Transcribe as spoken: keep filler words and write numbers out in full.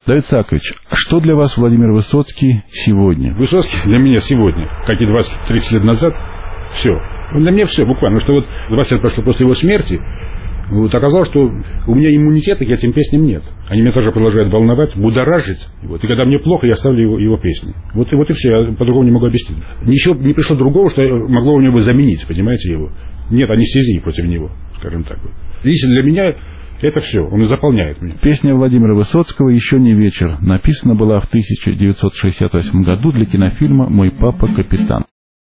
Давид Исаакович, а что для вас Владимир Высоцкий сегодня? Высоцкий для меня сегодня, как и двадцать-тридцать лет назад, все. Для меня все, буквально. Потому что вот двадцать лет прошло после его смерти, вот оказалось, что у меня иммунитета к этим песням нет. Они меня тоже продолжают волновать, будоражить. Вот. И когда мне плохо, я ставлю его, его песни. Вот и, вот и все, я по-другому не могу объяснить. Ничего не пришло другого, что могло у него заменить, понимаете, его. Нет анестезии против него, скажем так. Лично для меня это все, он и заполняет меня. Песня Владимира Высоцкого «Еще не вечер» написана была в тысяча девятьсот шестьдесят восьмом году для кинофильма «Мой папа капитан».